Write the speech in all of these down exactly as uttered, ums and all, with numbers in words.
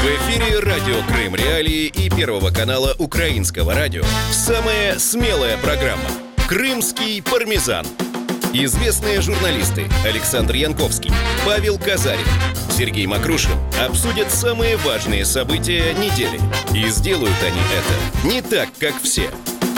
В эфире радио Крым Реалии и Первого канала Украинского радио. Самая смелая программа «Крымский пармезан». Известные журналисты Александр Янковский, Павел Казарин, Сергей Макрушин обсудят самые важные события недели. И сделают они это не так, как все.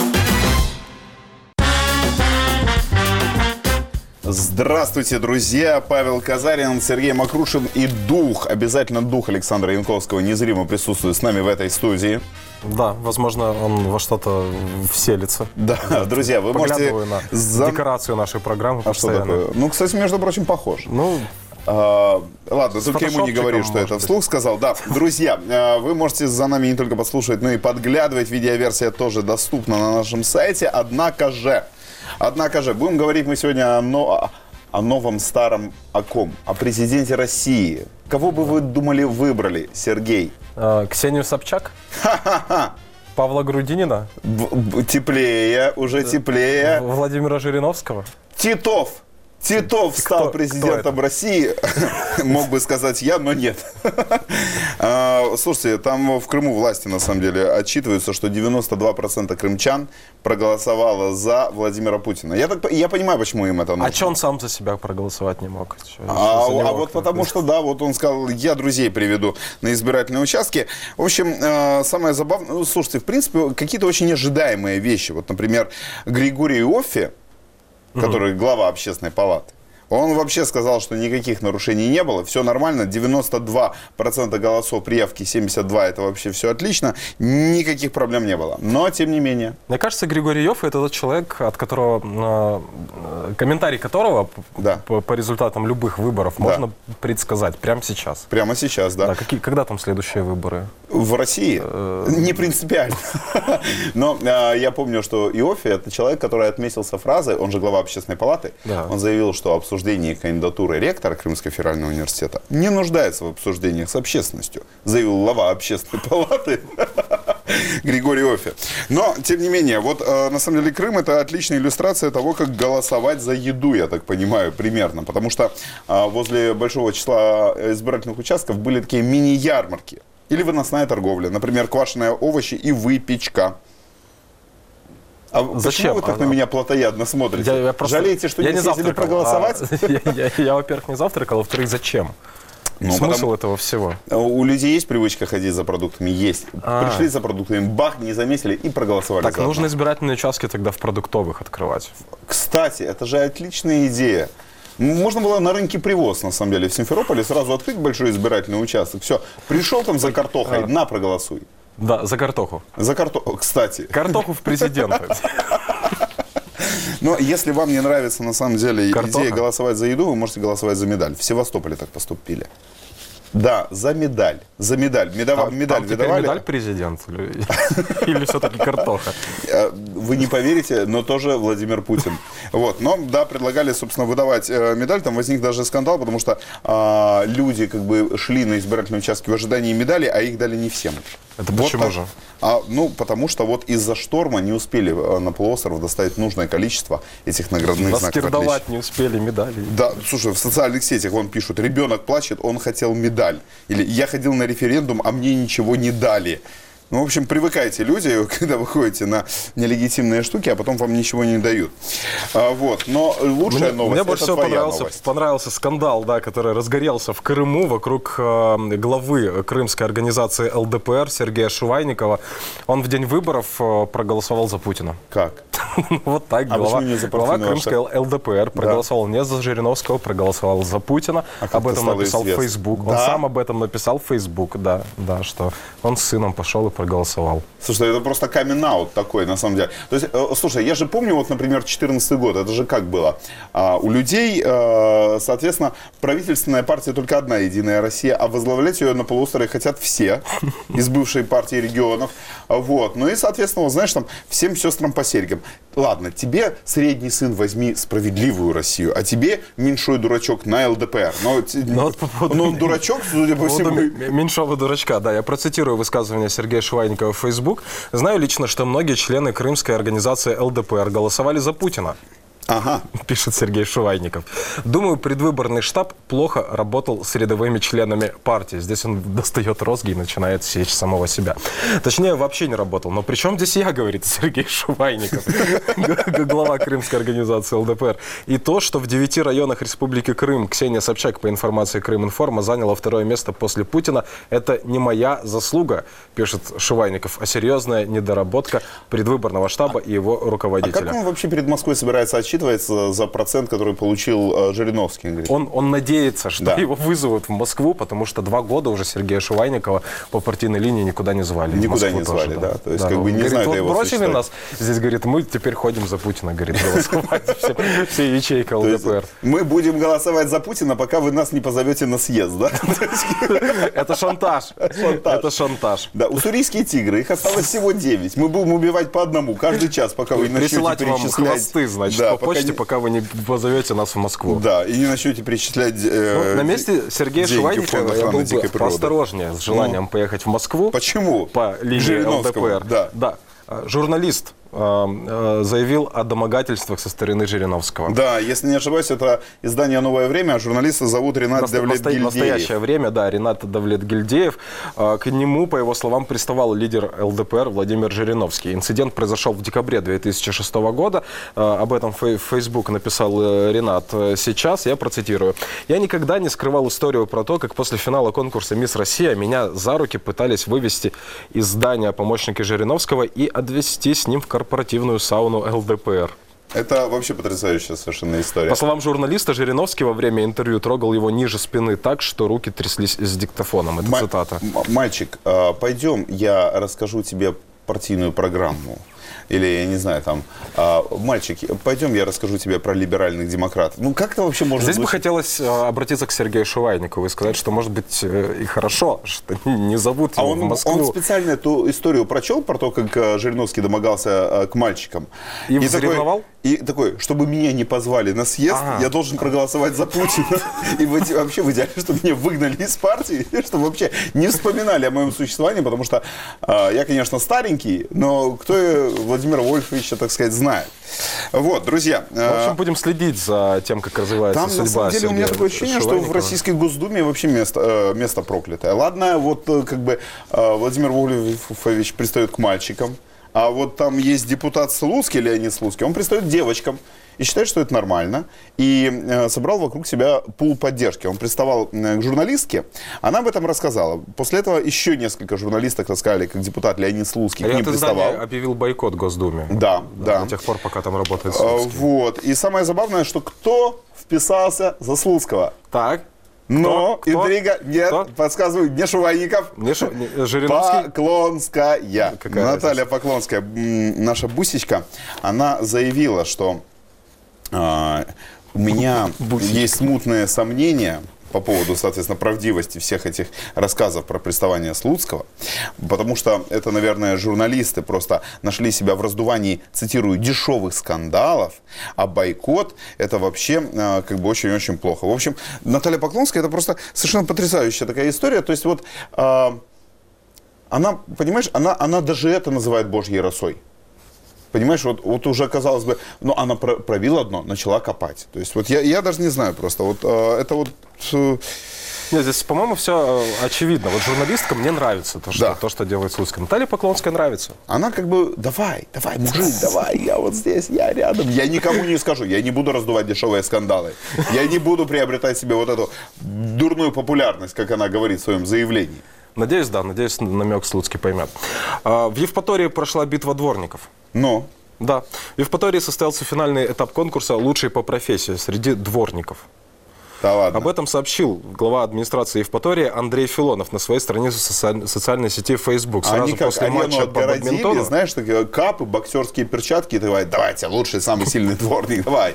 Здравствуйте, друзья! Павел Казарин, Сергей Макрушин и дух, обязательно дух Александра Янковского незримо присутствует с нами в этой студии. Да, возможно, он во что-то вселится. Да, да, друзья, вы можете... на за... декорацию нашей программы а постоянно. Что такое? Ну, кстати, между прочим, похож. Ну... А, ладно, только ему не говори, что это вслух сказал. Да, друзья, вы можете за нами не только послушать, но и подглядывать. Видеоверсия тоже доступна на нашем сайте. Однако же... Однако же, будем говорить мы сегодня о, но, о новом старом о ком? О президенте России. Кого бы вы думали выбрали, Сергей? А, Ксению Собчак? Ха-ха-ха! Павла Грудинина? Б- б- теплее, уже теплее. Владимира Жириновского? Титов! Титов стал кто, президентом кто России, мог бы сказать я, но нет. Слушайте, там в Крыму власти на самом деле отчитываются, что девяносто два процента крымчан проголосовало за Владимира Путина. Я, так, я понимаю, почему им это нужно. А что он сам за себя проголосовать не мог? Что, а что а вот потому что, да, вот он сказал, я друзей приведу на избирательные участки. В общем, э, самое забавное, ну, слушайте, в принципе, какие-то очень ожидаемые вещи. Вот, например, Григорий Иоффе, который глава общественной палаты, он вообще сказал, что никаких нарушений не было, все нормально, девяносто два процента голосов при явке, семьдесят два процента это вообще все отлично, никаких проблем не было. Но, тем не менее. Мне кажется, Григорий Иоффе это тот человек, от которого, э, комментарий которого да. по, по результатам любых выборов да. можно предсказать прямо сейчас. Прямо сейчас, да. да какие, когда там следующие выборы? В России? Не принципиально. Но я помню, что Иоффе это человек, который отметился фразой, он же глава общественной палаты, он заявил, что обсуждение обсуждении кандидатуры ректора Крымского федерального университета не нуждается в обсуждениях с общественностью, заявил глава общественной палаты Григорий Иоффе. Но, тем не менее, вот на самом деле Крым это отличная иллюстрация того, как голосовать за еду, я так понимаю, примерно. Потому что возле большого числа избирательных участков были такие мини-ярмарки или выносная торговля. Например, квашеные овощи и выпечка. А зачем? Почему вы так а, на меня плотоядно смотрите? Я, я просто, Жалеете, что я не не съездили проголосовать? А, я, я, я, во-первых, не завтракал, а во-вторых, зачем? Ну, смысл потому... этого всего? У людей есть привычка ходить за продуктами? Есть. А-а-а. Пришли за продуктами, бах, не заметили и проголосовали. Так, нужно избирательные участки тогда в продуктовых открывать. Кстати, это же отличная идея. Можно было на рынке Привоз, на самом деле, в Симферополе сразу открыть большой избирательный участок. Все, пришел там за картохой, на, проголосуй. Да, за картоху. За картоху, кстати. Картоху в президенты. Но если вам не нравится, на самом деле, Картоха. идея голосовать за еду, вы можете голосовать за медаль. В Севастополе так поступили. Да, за медаль. За медаль. Медова, там, медаль там выдавали. Медаль президент? Или, или все-таки картоха? Вы не поверите, но тоже Владимир Путин. Вот. Но, да, предлагали, собственно, выдавать э, медаль. Там возник даже скандал, потому что э, люди как бы шли на избирательные участки в ожидании медали, а их дали не всем. Это вот почему так. же? А, ну, потому что вот из-за шторма не успели на полуостров доставить нужное количество этих наградных знаков отличия. Раскирдовать не успели медали. Да, слушай, в социальных сетях вон пишут, ребенок плачет, он хотел медаль. Или я ходил на референдум, а мне ничего не дали. Ну, в общем, привыкайте, люди, когда вы ходите на нелегитимные штуки, а потом вам ничего не дают. А, вот. Но лучшая мне, новость, мне больше это всего твоя понравился, новость. понравился скандал, да, который разгорелся в Крыму вокруг э, главы крымской организации эл дэ пэ эр Сергея Шувайникова. Он в день выборов э, проголосовал за Путина. Как? Вот так, глава, глава крымской эл дэ пэ эр проголосовал да. не за Жириновского, проголосовал за Путина. А об этом написал в Facebook. Да? Он сам об этом написал в Facebook, да, да, что он с сыном пошел и проголосовал. Слушай, это просто камин-аут такой, на самом деле. То есть, э, слушай, я же помню, вот, например, четырнадцатый год, это же как было? А, у людей, э, соответственно, правительственная партия только одна, Единая Россия, а возглавлять ее на полуострове хотят все из бывшей партии регионов. Вот. Ну и, соответственно, вот, знаешь, там, всем сестрам по серьгам. Ладно, тебе, средний сын, возьми справедливую Россию, а тебе, меньшой дурачок, на эл дэ пэ эр. Но, но, вот по поводу, но он дурачок, судя по всему. Меньшого дурачка, да. Я процитирую высказывание Сергея Шувайникова в Facebook. Знаю лично, что многие члены крымской организации эл дэ пэ эр голосовали за Путина. Ага. Пишет Сергей Шувайников. Думаю, предвыборный штаб плохо работал с рядовыми членами партии. Здесь он достает розги и начинает сечь самого себя. Точнее, вообще не работал. Но при чем здесь я, говорит Сергей Шувайников, глава крымской организации ЛДПР. И то, что в девяти районах Республики Крым Ксения Собчак, по информации Крыминформа, заняла второе место после Путина, это не моя заслуга, пишет Шувайников, а серьезная недоработка предвыборного штаба и его руководителя. А как он вообще перед Москвой собирается отчитываться за процент, который получил э, Жириновский? Он, он надеется, что да. его вызовут в Москву, потому что два года уже Сергея Шувайникова по партийной линии никуда не звали. Никуда не звали, тоже, да. да. То есть, да. как бы не говорит, знаю, вот его бросили нас, здесь, говорит, мы теперь ходим за Путина, говорит, голосовать. Все, все ячейка ЛДПР. Мы будем голосовать за Путина, пока вы нас не позовете на съезд, да? Это шантаж. Это шантаж. Да, уссурийские тигры, их осталось всего девять. Мы будем убивать по одному каждый час, пока вы не начнете перечислять. Присылать вам хвосты, значит, по почте, пока вы не позовете нас в Москву. Да, и не начнете перечислять э, ну, на месте Сергея Шувайникова я был бы поосторожнее с желанием ну, поехать в Москву. Почему? По линии ЛДПР. Да. да. Журналист э, заявил о домогательствах со стороны Жириновского. Да, если не ошибаюсь, это издание «Новое время», а журналиста зовут Ринат Наста- Давлетгильдеев. Настоящее время, да, Ринат Давлетгильдеев. К нему, по его словам, приставал лидер ЛДПР Владимир Жириновский. Инцидент произошел в декабре две тысячи шестого года. Об этом в Facebook написал Ринат сейчас, я процитирую. «Я никогда не скрывал историю про то, как после финала конкурса «Мисс Россия» меня за руки пытались вывести из здания помощники Жириновского и отвезти с ним в корпоративную сауну ЛДПР». Это вообще потрясающая совершенно история. По словам журналиста, Жириновский во время интервью трогал его ниже спины так, что руки тряслись с диктофоном. Это М- цитата. Мальчик, пойдем, я расскажу тебе партийную программу. Или, я не знаю, там, а, мальчик, пойдем, я расскажу тебе про либеральных демократов. Ну, как это вообще может быть? Здесь бы хотелось а, обратиться к Сергею Шувайникову и сказать, что, может быть, и хорошо, что не зовут его а он, в Москву. Он специально эту историю прочел, про то, как а, Жириновский домогался а, к мальчикам. И, и взревновал? И такой, чтобы меня не позвали на съезд, ага. я должен проголосовать за Путина. И вообще в идеале, чтобы меня выгнали из партии, чтобы вообще не вспоминали о моем существовании, потому что я, конечно, старенький, но кто Владимира Вольфовича, так сказать, знает. Вот, друзья. В общем, будем следить за тем, как развивается там, судьба на самом деле, Сергея у меня такое ощущение, что в Российской Госдуме вообще место, место проклятое. Ладно, вот как бы Владимир Вольфович пристает к мальчикам, а вот там есть депутат Слуцкий, Леонид Слуцкий, он пристает к девочкам и считает, что это нормально, и э, собрал вокруг себя пул поддержки. Он приставал э, к журналистке, она об этом рассказала. После этого еще несколько журналисток рассказали, как депутат Леонид Слуцкий к ним приставал. Объявил бойкот Госдуме. Да, да. До тех пор, пока там работает Слуцкий. Вот. И самое забавное, что кто вписался за Слуцкого? Так. Но кто? интрига, нет, кто? подсказываю, не Шувайников, не Шу... не, Жириновский? Поклонская. Какая Наталья разница? Поклонская, наша бусечка, она заявила, что э, у меня Бусечка. есть смутные сомнения по поводу, соответственно, правдивости всех этих рассказов про приставание Слуцкого, потому что это, наверное, журналисты просто нашли себя в раздувании, цитирую, дешевых скандалов, а бойкот это вообще э, как бы очень-очень плохо. В общем, Наталья Поклонская это просто совершенно потрясающая такая история, то есть вот э, она, понимаешь, она, она даже это называет божьей росой. Понимаешь, вот, вот уже, казалось бы, но она пробила дно, начала копать. То есть вот я, я даже не знаю просто, вот э, это вот... Э... Нет, здесь, по-моему, все э, очевидно. Вот журналистка мне нравится, то, что, да. то, что делает Слуцкая. Наталья Поклонская нравится. Она как бы, давай, давай, мужик, давай, я вот здесь, я рядом. Я никому не скажу, я не буду раздувать дешевые скандалы. Я не буду приобретать себе вот эту дурную популярность, как она говорит в своем заявлении. Надеюсь, да, надеюсь, намек Слуцкий поймет. В Евпатории прошла битва дворников. Но? Да. В Евпатории состоялся финальный этап конкурса «Лучший по профессии» среди дворников. Да ладно. Об этом сообщил глава администрации Евпатории Андрей Филонов на своей странице в социальной сети Facebook. Сразу Они как после матча по бадминтону. Знаешь, такие капы, боксерские перчатки, и давай, давайте, лучший, самый сильный дворник, давай.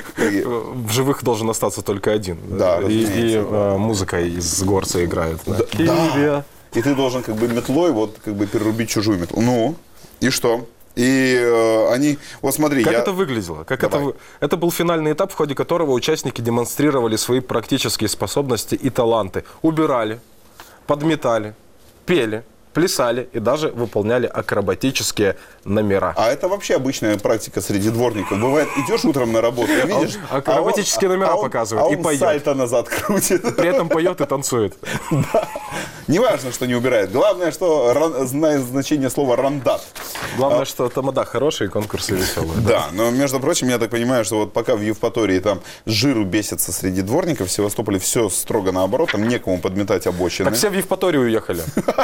В живых должен остаться только один. Да, и, и э, музыка из горца играет. Да. Да. И ты должен как бы метлой вот как бы перерубить чужую метлу. Ну, и что? И э, они, вот смотри, как я... это выглядело? Как это, это был финальный этап, в ходе которого участники демонстрировали свои практические способности и таланты. Убирали, подметали, пели, плясали и даже выполняли акробатические номера. А это вообще обычная практика среди дворников. Бывает, идешь утром на работу и видишь... А акробатические а он, номера а он, показывает а он и поет. сальто назад крутит. При этом поет и танцует. Да. Не важно, что не убирает. Главное, что ран, знает значение слова «рандат». Главное, а, что тамада хорошие, конкурсы веселые. Да, да, но, между прочим, я так понимаю, что вот пока в Евпатории там жиру бесится среди дворников, в Севастополе все строго наоборот, там некому подметать обочины. Так все в Евпаторию уехали.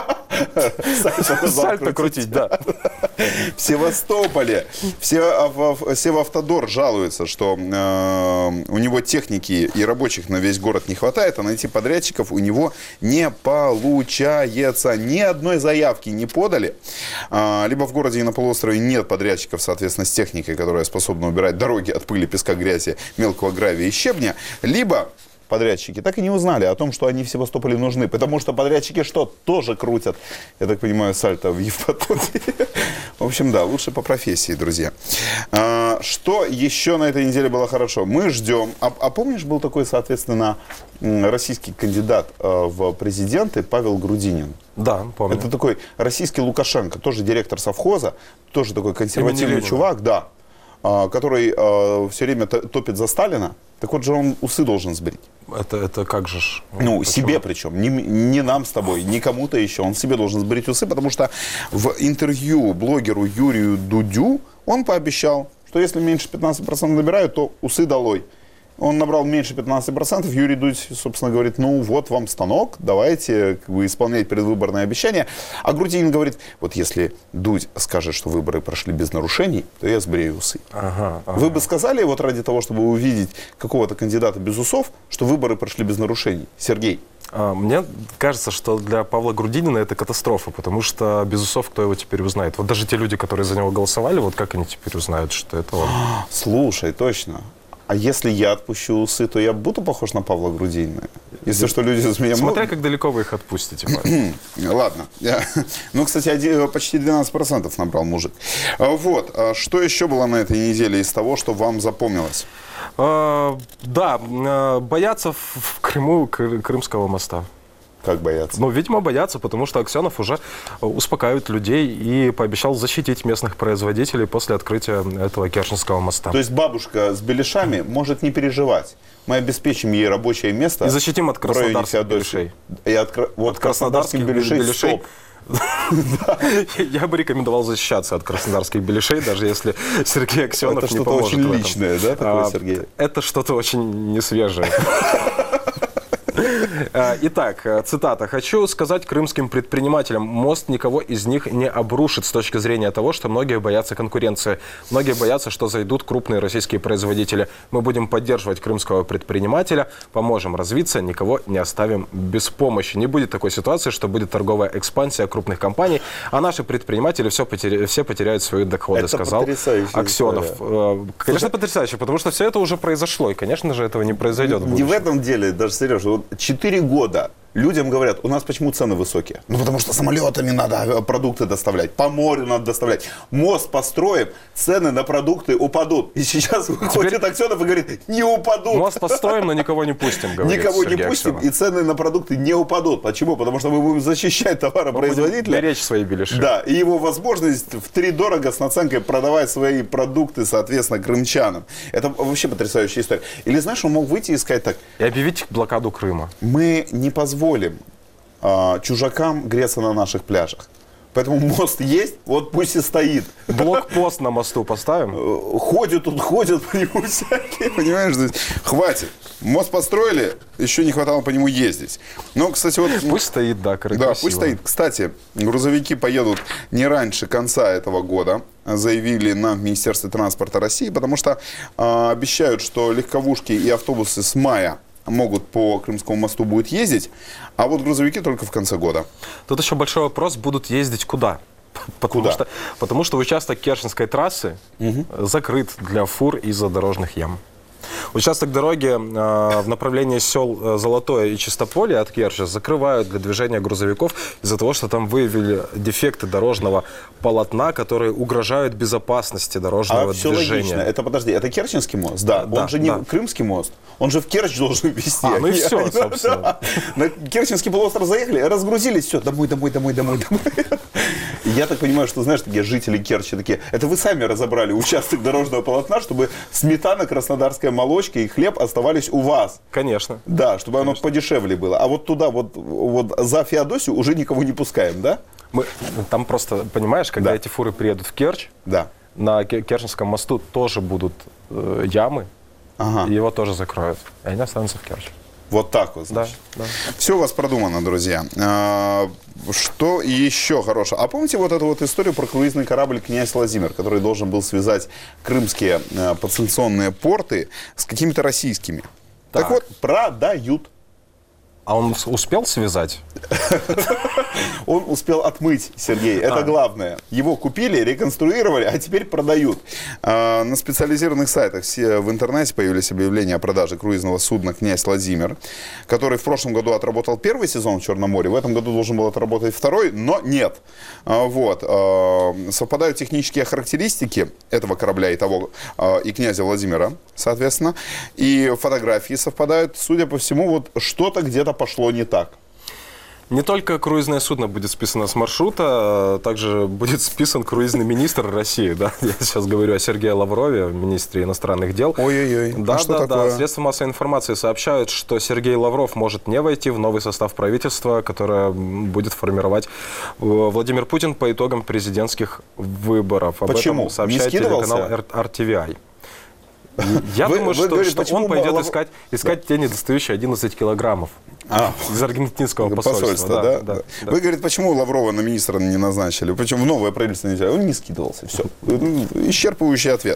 Сальто крутить, да. В Севастополе Севавтодор жалуется, что э, у него техники и рабочих на весь город не хватает, а найти подрядчиков у него не получается. Ни одной заявки не подали. Э, либо в городе и на полуострове нет подрядчиков, соответственно, с техникой, которая способна убирать дороги от пыли, песка, грязи, мелкого гравия и щебня, либо... подрядчики так и не узнали о том, что они в Севастополе нужны. Потому что подрядчики что? Тоже крутят, я так понимаю, сальто в Евпатории. В общем, да, лучше по профессии, друзья. А, что еще на этой неделе было хорошо? Мы ждем. А, а помнишь, был такой, соответственно, российский кандидат в президенты Павел Грудинин? Да, помню. Это такой российский Лукашенко, тоже директор совхоза, тоже такой консервативный чувак, да, который все время топит за Сталина. Так вот же он усы должен сбрить. Это, это как же ж? Ну, Почему? Себе причем. Не, не нам с тобой, не кому-то еще. Он себе должен сбрить усы, потому что в интервью блогеру Юрию Дудю он пообещал, что если меньше пятнадцати процентов набирают, то усы долой. Он набрал меньше пятнадцати процентов. Юрий Дудь, собственно, говорит, ну вот вам станок, давайте как бы, исполнять предвыборные обещания. А Грудинин говорит, вот если Дудь скажет, что выборы прошли без нарушений, то я сбрею усы. Ага, ага. Вы бы сказали, вот ради того, чтобы увидеть какого-то кандидата без усов, что выборы прошли без нарушений? Сергей? Мне кажется, что для Павла Грудинина это катастрофа, потому что без усов кто его теперь узнает? Вот даже те люди, которые за него голосовали, вот как они теперь узнают, что это он? Слушай, точно. А если я отпущу усы, то я буду похож на Павла Грудинина? Если что, люди из меня... Смотря как далеко вы их отпустите. Ладно. Ну, кстати, почти двенадцать процентов набрал мужик. Вот. Что еще было на этой неделе из того, что вам запомнилось? Да, боятся в Крыму Крымского моста. Как боятся? Ну, видимо, боятся, потому что Аксенов уже успокаивает людей и пообещал защитить местных производителей после открытия этого Керченского моста. То есть бабушка с беляшами может не переживать. Мы обеспечим ей рабочее место. И защитим от краснодарских беляшей. И от, вот от краснодарских беляшей, беляшей. Стоп. Я бы рекомендовал защищаться от краснодарских беляшей, даже если Сергей Аксенов не поможет в этом. Это что-то очень личное, да, такое, Сергей? Это что-то очень несвежее. Итак, цитата. «Хочу сказать крымским предпринимателям, мост никого из них не обрушит с точки зрения того, что многие боятся конкуренции. Многие боятся, что зайдут крупные российские производители. Мы будем поддерживать крымского предпринимателя, поможем развиться, никого не оставим без помощи. Не будет такой ситуации, что будет торговая экспансия крупных компаний, а наши предприниматели все, потеря... все потеряют свои доходы», это сказал Аксенов. История. Конечно, Слушай, потрясающе, потому что все это уже произошло, и, конечно же, этого не произойдет в будущем. Не в этом деле, даже, Сережа, вот четыре года людям говорят, у нас почему цены высокие? Ну, потому что самолетами надо продукты доставлять, по морю надо доставлять. Мост построим, цены на продукты упадут. И сейчас выходит Теперь... Аксенов и говорит, не упадут. Мост построим, но никого не пустим, говорит Никого Сергей не пустим, Аксенов. И цены на продукты не упадут. Почему? Потому что мы будем защищать товаропроизводителя. Беречь свои беляши. Да, и его возможность втридорого с наценкой продавать свои продукты, соответственно, крымчанам. Это вообще потрясающая история. Или, знаешь, он мог выйти и сказать так. И объявить блокаду Крыма. Мы не позволим позволим э, чужакам греться на наших пляжах. Поэтому мост есть, вот пусть и стоит. Блокпост на мосту поставим? Ходят тут, ходят по нему всякие, понимаешь? Хватит. Мост построили, еще не хватало по нему ездить. Но, кстати, вот... Пусть стоит, да, красиво. Да, пусть стоит. Кстати, грузовики поедут не раньше конца этого года, заявили нам в Министерстве транспорта России, потому что э, обещают, что легковушки и автобусы с мая могут по Крымскому мосту будут ездить, а вот грузовики только в конце года. Тут еще большой вопрос, будут ездить куда? Потому, куда? Что, потому что участок Керченской трассы угу. закрыт для фур из-за дорожных ям. Участок дороги э, в направлении сел Золотое и Чистополье от Керчи закрывают для движения грузовиков из-за того, что там выявили дефекты дорожного полотна, которые угрожают безопасности дорожного а движения. Все логично. Это, подожди, это Керченский мост? Да. да Он же не да. Крымский мост. Он же в Керчь должен везти. А, ну и все, собственно. На Керченский полуостров заехали, разгрузились, все, домой, домой, домой, домой, домой. Я так понимаю, что, знаешь, такие жители Керчи такие, это вы сами разобрали участок дорожного полотна, чтобы сметана, краснодарская молочка и хлеб оставались у вас. Конечно. Да, чтобы Конечно. оно подешевле было. А вот туда, вот, вот за Феодосию уже никого не пускаем, да? Мы, там просто, понимаешь, когда да. эти фуры приедут в Керчь, да. на Керченском мосту тоже будут э, ямы, ага. и его тоже закроют. И они останутся в Керчи. Вот так вот, значит. Да, да. Все у вас продумано, друзья. А, что еще хорошего? А помните вот эту вот историю про круизный корабль «Князь Владимир», который должен был связать крымские а, подстанционные порты с какими-то российскими? Так, так вот, продают. А он успел связать? Он успел отмыть, Сергей, это а. главное. Его купили, реконструировали, а теперь продают. А, на специализированных сайтах в интернете появились объявления о продаже круизного судна «Князь Владимир», который в прошлом году отработал первый сезон в Черном море, в этом году должен был отработать второй, но нет. А, вот. А, совпадают технические характеристики этого корабля и того, а, и «Князя Владимира», соответственно, и фотографии совпадают. Судя по всему, вот что-то где-то пошло не так. Не только круизное судно будет списано с маршрута, а также будет списан круизный министр России. Да? Я сейчас говорю о Сергее Лаврове, министре иностранных дел. Ой-ой-ой, да, а что да, такое? да. Средства массовой информации сообщают, что Сергей Лавров может не войти в новый состав правительства, которое будет формировать Владимир Путин по итогам президентских выборов. Об Почему? этом сообщает телеканал эр ти ви ай. Я вы, думаю, вы что, говорите, что он пойдет Лав... искать, искать да. те недостающие одиннадцать килограммов а. из аргентинского посольства. посольства да, да, да. Да. Вы говорите, почему Лаврова на министра не назначили? Почему в новое правительство не взяли? Он не скидывался. Все. Исчерпывающий ответ.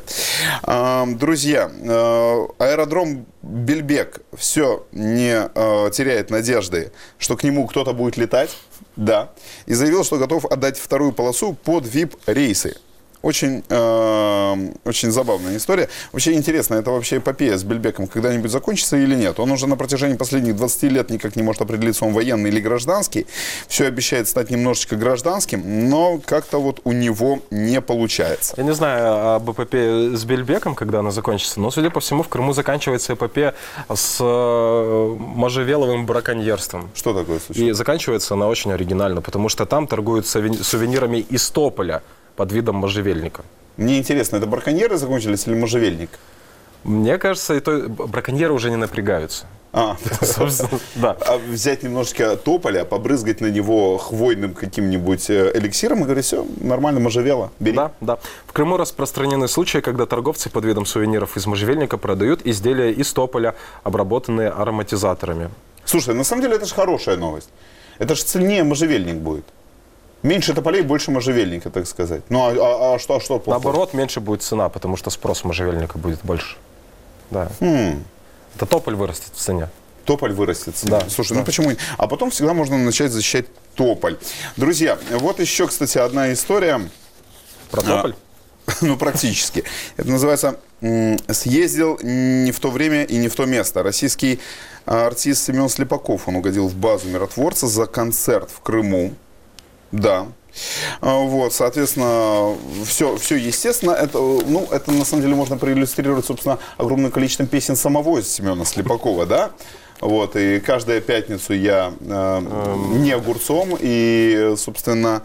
Друзья, аэродром Бельбек все не теряет надежды, что к нему кто-то будет летать. Да. И заявил, что готов отдать вторую полосу под ви ай пи-рейсы. Очень, э, очень забавная история. Вообще интересно, это вообще эпопея с Бельбеком когда-нибудь закончится или нет? Он уже на протяжении последних двадцати лет никак не может определиться, он военный или гражданский. Все обещает стать немножечко гражданским, но как-то вот у него не получается. Я не знаю об эпопее с Бельбеком, когда она закончится, но, судя по всему, в Крыму заканчивается эпопея с можжевеловым браконьерством. Что такое случилось? И заканчивается она очень оригинально, потому что там торгуют сувенирами из тополя под видом можжевельника. Мне интересно, это браконьеры закончились или можжевельник? Мне кажется, и то браконьеры уже не напрягаются. А, да. А взять немножечко тополя, побрызгать на него хвойным каким-нибудь эликсиром и говорить, все, нормально, можжевело, бери. Да, да. В Крыму распространены случаи, когда торговцы под видом сувениров из можжевельника продают изделия из тополя, обработанные ароматизаторами. Слушай, на самом деле это же хорошая новость. Это же цельнее можжевельник будет. Меньше тополей, больше можжевельника, так сказать. Ну, а, а, а что, а что плохого? Наоборот, меньше будет цена, потому что спрос можжевельника будет больше. Да. Хм. Это тополь вырастет в цене. Тополь вырастет в цене. Да. Слушай, да. ну почему? А потом всегда можно начать защищать тополь. Друзья, вот еще, кстати, одна история. Про тополь? А, ну, практически. Это называется «Съездил не в то время и не в то место». Российский артист Семен Слепаков, он угодил в базу миротворца за концерт в Крыму. Да. Вот, соответственно, все, все естественно. Это, ну, это на самом деле можно проиллюстрировать, собственно, огромным количеством песен самого Семена Слепакова, да? Вот, и каждую пятницу я э, не огурцом, и, собственно,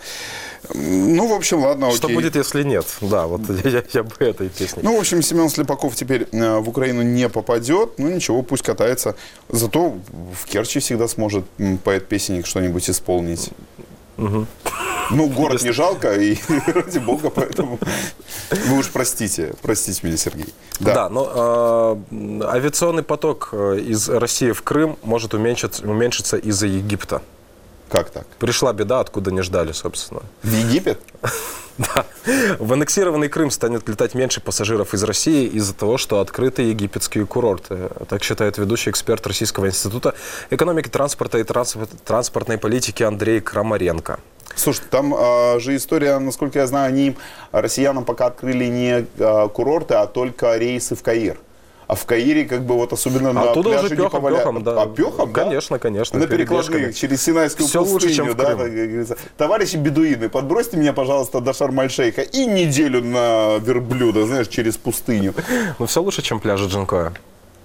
ну, в общем, ладно, окей. Что будет, если нет? Да, вот я, я бы этой песней. Ну, в общем, Семен Слепаков теперь э, в Украину не попадет, ну, ничего, пусть катается. Зато в Керчи всегда сможет поэт-песенник что-нибудь исполнить. Угу. Ну, город Если... не жалко, и ради бога, поэтому вы уж простите, простите меня, Сергей. Да, да, но э, авиационный поток из России в Крым может уменьшиться, уменьшиться из-за Египта. Как так? Пришла беда, откуда не ждали, собственно. В Египет? Да. В аннексированный Крым станет летать меньше пассажиров из России из-за того, что открыты египетские курорты. Так считает ведущий эксперт Российского института экономики, транспорта и транспортной политики Андрей Крамаренко. Слушай, там а, же история, насколько я знаю, они россиянам пока открыли не а, курорты, а только рейсы в Каир. А в Каире, как бы, вот особенно а на пляже уже пехом, не поваляют. Пехом, да. А пехом, да? Конечно, конечно. На перекладных, через Синайскую Все пустыню, лучше, чем в да, Крым. так говорится. Товарищи бедуины, подбросьте меня, пожалуйста, до Шарм-эль-Шейха и неделю на верблюда, знаешь, через пустыню. Ну, все лучше, чем пляжи Джанкоя.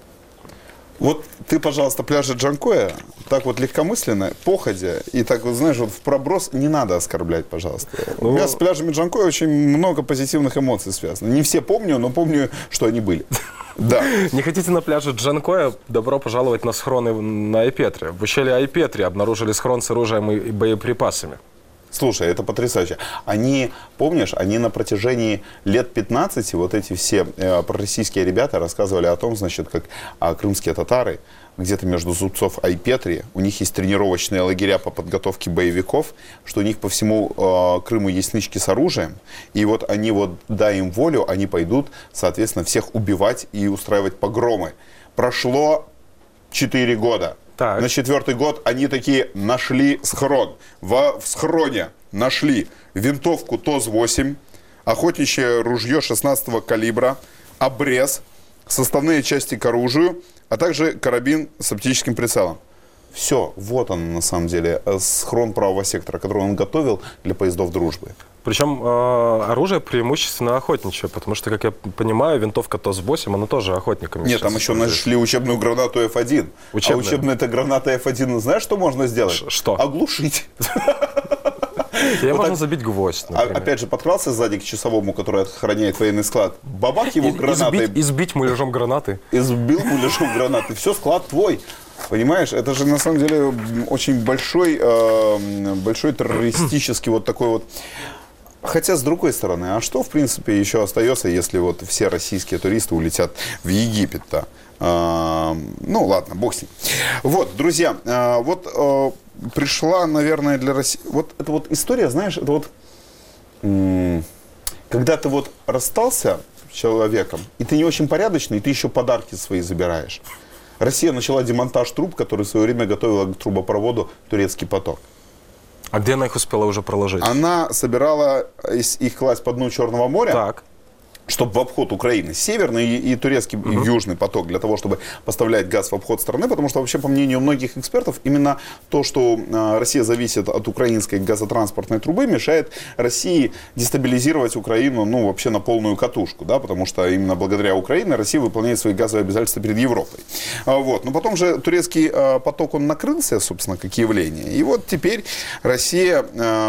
Вот ты, пожалуйста, пляжи Джанкоя, так вот легкомысленно, походя, и так вот, знаешь, вот в проброс не надо оскорблять, пожалуйста. Ну, у меня с пляжами Джанкоя очень много позитивных эмоций связано. Не все помню, но помню, что они были. Да. Не хотите на пляже Джанкоя? Добро пожаловать на схроны на Айпетре. В ущелье Айпетри обнаружили схрон с оружием и боеприпасами. Слушай, это потрясающе. Они, помнишь, они на протяжении лет пятнадцати, вот эти все э, пророссийские ребята рассказывали о том, значит, как а, крымские татары, где-то между Зубцов и Айпетри, у них есть тренировочные лагеря по подготовке боевиков, что у них по всему э, Крыму есть нычки с оружием, и вот они вот, дай им волю, они пойдут, соответственно, всех убивать и устраивать погромы. Прошло четыре года. Так. На четвертый год они такие нашли схрон. В, в схроне нашли винтовку ТОЗ восемь, охотничье ружье шестнадцатого калибра, обрез, составные части к оружию, а также карабин с оптическим прицелом. Все, вот он на самом деле, схрон правого сектора, который он готовил для поездов дружбы. Причем э, оружие преимущественно охотничье, потому что, как я понимаю, винтовка ТОЗ восемь, она тоже охотниками. Нет, там еще нашли учебную гранату эф один. Учебная. А учебная-то граната эф один, знаешь, что можно сделать? Ш- что? Оглушить. Ей можно забить гвоздь, например. Опять же, подкрался сзади к часовому, который охраняет военный склад. Бабах его гранатой. Избить муляжом гранаты. Избил муляжом гранаты. Все, склад твой. Понимаешь, это же на самом деле очень большой, э, большой террористический вот такой вот. Хотя, с другой стороны, а что, в принципе, еще остается, если вот все российские туристы улетят в Египет-то? Э, ну, ладно, бог с ним. Вот, друзья, э, вот э, пришла, наверное, для России... Вот эта вот история, знаешь, это вот... М- когда ты вот расстался с человеком, и ты не очень порядочный, и ты еще подарки свои забираешь. Россия начала демонтаж труб, который в свое время готовила к трубопроводу «Турецкий поток». А где она их успела уже проложить? Она собирала их класть по дну Черного моря. Так. Чтобы в обход Украины, северный и, и турецкий, uh-huh. и южный поток, для того, чтобы поставлять газ в обход страны, потому что вообще, по мнению многих экспертов, именно то, что э, Россия зависит от украинской газотранспортной трубы, мешает России дестабилизировать Украину, ну, вообще на полную катушку, да, потому что именно благодаря Украине Россия выполняет свои газовые обязательства перед Европой. А, вот. Но потом же турецкий э, поток, он накрылся, собственно, как явление, и вот теперь Россия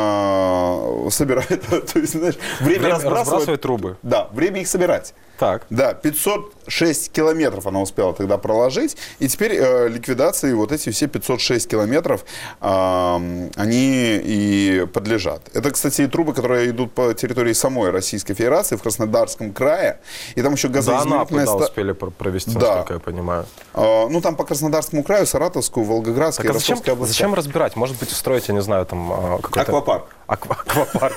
э, собирает, то есть, знаешь, время, время разбрасывает, разбрасывает трубы. Да, время их собирать. Так. Да, пятьсот шесть километров она успела тогда проложить, и теперь э, ликвидации вот эти все пятьсот шесть километров, э, они и подлежат. Это, кстати, трубы, которые идут по территории самой Российской Федерации, в Краснодарском крае, и там еще газоизмерительная... Да, Анапу, да, успели провести, да. насколько я понимаю. Э, ну, там по Краснодарскому краю, Саратовскую, Волгоградскую, так, а зачем, Ростовскую область. Зачем разбирать? Может быть, устроить, я не знаю, там какой-то... Аквапарк. Аква- аквапарк.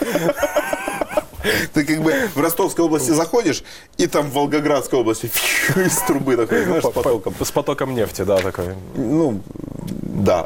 Ты как бы в Ростовской области заходишь, и там в Волгоградской области из трубы такой, знаешь, с потоком. С потоком нефти, да, такой. Ну, да.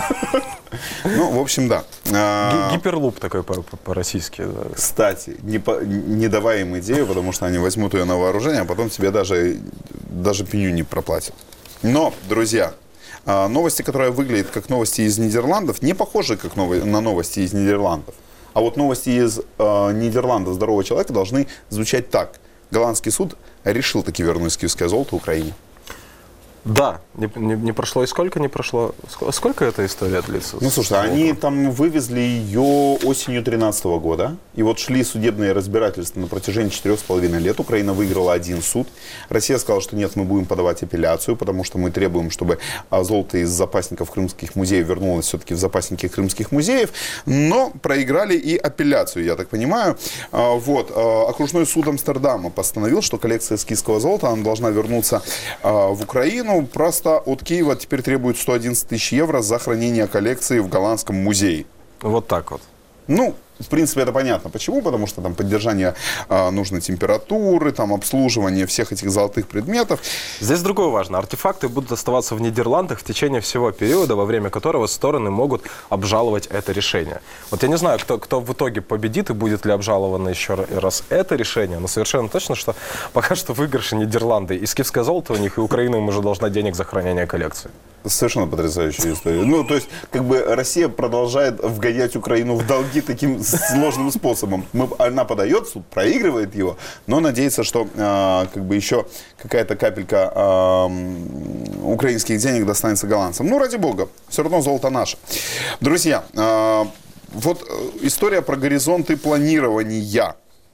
Ну, в общем, да. Гиперлуп такой по-российски. Кстати, не, по, не давай им идею, потому что они возьмут ее на вооружение, а потом тебе даже, даже пеню не проплатят. Но, друзья, новости, которые выглядят как новости из Нидерландов, не похожи как новые, на новости из Нидерландов. А вот новости из э, Нидерландов здорового человека должны звучать так. Голландский суд решил таки вернуть киевское золото Украине. Да, не, не, не прошло и сколько не прошло? Сколько эта история длится? Ну, слушай, они там вывезли ее осенью две тысячи тринадцатого года. И вот шли судебные разбирательства на протяжении четырех с половиной лет. Украина выиграла один суд. Россия сказала, что нет, мы будем подавать апелляцию, потому что мы требуем, чтобы золото из запасников крымских музеев вернулось все-таки в запасники крымских музеев. Но проиграли и апелляцию, я так понимаю. Вот. Окружной суд Амстердама постановил, что коллекция скифского золота она должна вернуться в Украину. Просто от Киева теперь требуют сто одиннадцать тысяч евро за хранение коллекции в голландском музее. Вот так вот. Ну, в принципе, это понятно. Почему? Потому что там поддержание а, нужной температуры, там обслуживание всех этих золотых предметов. Здесь другое важно. Артефакты будут оставаться в Нидерландах в течение всего периода, во время которого стороны могут обжаловать это решение. Вот я не знаю, кто, кто в итоге победит и будет ли обжаловано еще раз это решение, но совершенно точно, что пока что в выигрыше Нидерланды. И скифское золото у них, и Украина им уже должна денег за хранение коллекции. Совершенно потрясающая история. Ну, то есть, как бы Россия продолжает вгонять Украину в долги таким сложным способом. Мы, она подает, суд проигрывает его, но надеется, что э, как бы еще какая-то капелька э, украинских денег достанется голландцам. Ну, ради бога, все равно золото наше. Друзья, э, вот история про горизонты планирования.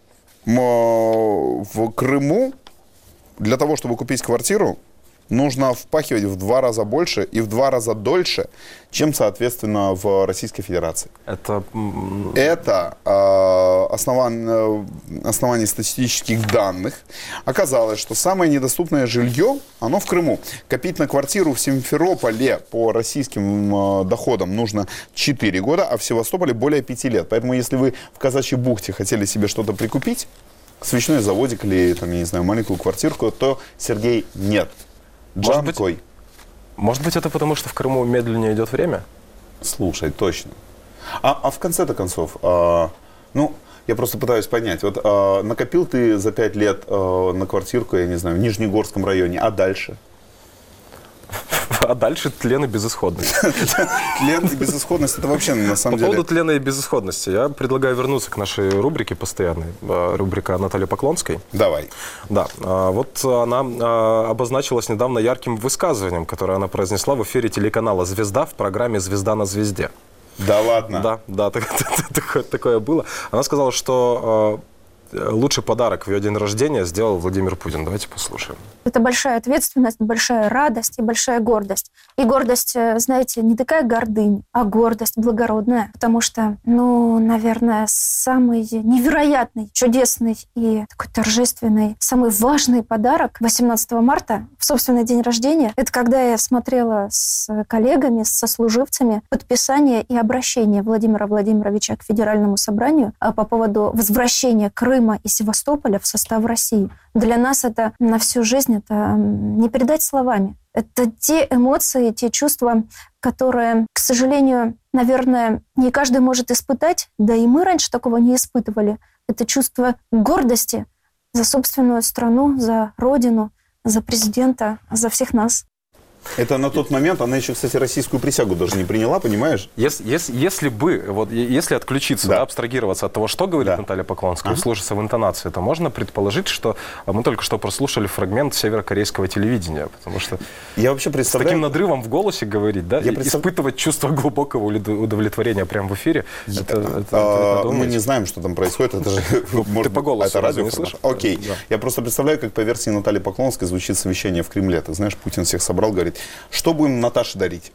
В Крыму для того, чтобы купить квартиру, нужно впахивать в два раза больше и в два раза дольше, чем, соответственно, в Российской Федерации. Это, Это э, основан, основание статистических данных. Оказалось, что самое недоступное жилье, оно в Крыму. Копить на квартиру в Симферополе по российским э, доходам нужно четыре года, а в Севастополе более пяти лет. Поэтому, если вы в Казачьей бухте хотели себе что-то прикупить, свечной заводик или, там, я не знаю, маленькую квартирку, то, Сергей, нет. Может быть, может быть, это потому, что в Крыму медленнее идет время? Слушай, точно. А, а в конце-то концов, а, ну, я просто пытаюсь понять. Вот а, накопил ты за пять лет а, на квартирку, я не знаю, в Нижнегорском районе, а дальше? А дальше тлен и безысходность. Тлен и безысходность, это вообще на самом деле... По поводу тлена и безысходности, я предлагаю вернуться к нашей рубрике постоянной, рубрика Натальи Поклонской. Давай. Да, вот она обозначилась недавно ярким высказыванием, которое она произнесла в эфире телеканала «Звезда» в программе «Звезда на звезде». Да ладно? Да, да, такое было. Она сказала, что... лучший подарок в ее день рождения сделал Владимир Путин. Давайте послушаем. Это большая ответственность, большая радость и большая гордость. И гордость, знаете, не такая гордынь, а гордость благородная. Потому что, ну, наверное, самый невероятный, чудесный и такой торжественный, самый важный подарок восемнадцатого марта, в собственный день рождения, это когда я смотрела с коллегами, с сослуживцами подписание и обращение Владимира Владимировича к Федеральному собранию по поводу возвращения Крыма и Севастополя в состав России. Для нас это на всю жизнь, это не передать словами. Это те эмоции, те чувства, которые, к сожалению, наверное, не каждый может испытать, да и мы раньше такого не испытывали. Это чувство гордости за собственную страну, за родину, за президента, за всех нас. Это на тот момент, она еще, кстати, российскую присягу даже не приняла, понимаешь? Если, если, если бы, вот, если отключиться, да. Да, абстрагироваться от того, что говорит да. Наталья Поклонская, ага. слушаться в интонации, то можно предположить, что мы только что прослушали фрагмент северокорейского телевидения, потому что я вообще представляю... с таким надрывом в голосе говорить, да, я представ... испытывать чувство глубокого удовлетворения прямо в эфире, я... это, это, а, это мы не знаем, что там происходит, это же... Ты по голосу радио не слышал? Окей, я просто представляю, как по версии Натальи Поклонской звучит совещание в Кремле. Ты знаешь, Путин всех собрал, говорит, что будем Наташе дарить?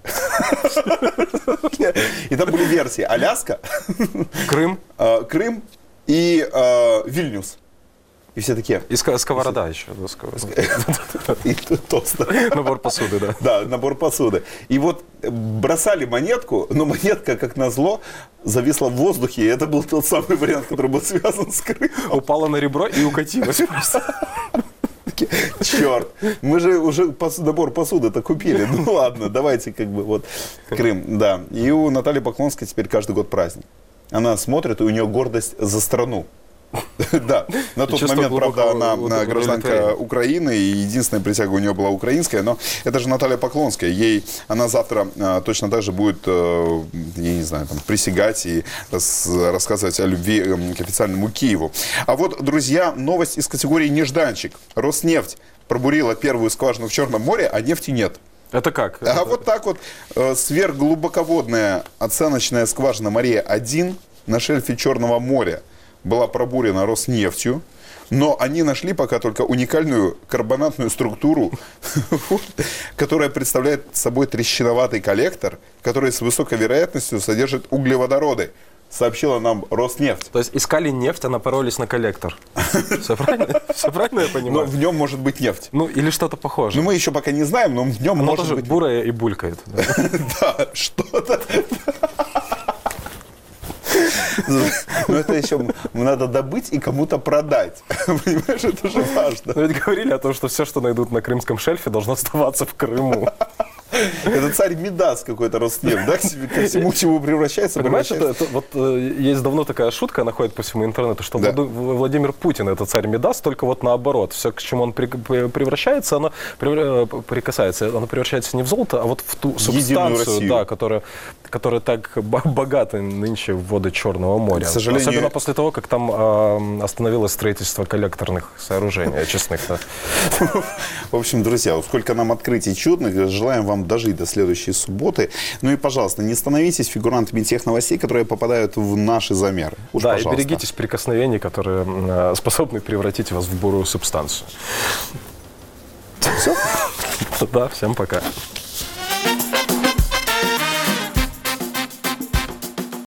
И там были версии. Аляска, Крым, Крым и Вильнюс. И все такие. И сковорода еще. И тостер. Набор посуды, да. Да, набор посуды. И вот бросали монетку, но монетка, как назло, зависла в воздухе. И это был тот самый вариант, который был связан с Крымом. Упала на ребро и укатилась просто. Черт, мы же уже набор посуды-то купили. Ну ладно, давайте как бы вот Крым, да. И у Натальи Поклонской теперь каждый год праздник. Она смотрит, и у нее гордость за страну. Да, на тот момент, правда, она гражданка Украины, и единственная присяга у нее была украинская, но это же Наталья Поклонская, ей, она завтра точно так же будет, я не знаю, там, присягать и рассказывать о любви к официальному Киеву. А вот, друзья, новость из категории «Нежданчик». Роснефть пробурила первую скважину в Черном море, а нефти нет. Это как? А вот так вот, сверхглубоководная оценочная скважина Мария-один на шельфе Черного моря была пробурена Роснефтью, но они нашли пока только уникальную карбонатную структуру, которая представляет собой трещиноватый коллектор, который с высокой вероятностью содержит углеводороды, сообщила нам Роснефть. То есть искали нефть, а напоролись на коллектор. Все правильно? Все правильно я понимаю? Но в нем может быть нефть. Ну, или что-то похожее. Ну, мы еще пока не знаем, но в нем может быть... Оно тоже бурое и булькает. Да, что-то... Но это еще надо добыть и кому-то продать. Понимаешь, это же важно. Но ведь говорили о том, что все, что найдут на Крымском шельфе, должно оставаться в Крыму. Это царь Мидас какой-то Роснефть, да, ко всему, чему превращается. Понимаешь, это, это, вот э, есть давно такая шутка, она ходит по всему интернету, что да. Владимир Путин — это царь Мидас, только вот наоборот. Все, к чему он при, превращается, оно прикасается, оно превращается не в золото, а вот в ту субстанцию, да, которая, которая так богата нынче в воды Черного моря. К сожалению... Особенно после того, как там э, остановилось строительство коллекторных сооружений очистных. Да. В общем, друзья, сколько нам открытий чудных, желаем вам дожить до следующей субботы. Ну и, пожалуйста, не становитесь фигурантами тех новостей, которые попадают в наши замеры. Уж, да, пожалуйста. И берегитесь прикосновений, которые э, способны превратить вас в бурую субстанцию. Все? Да, всем пока.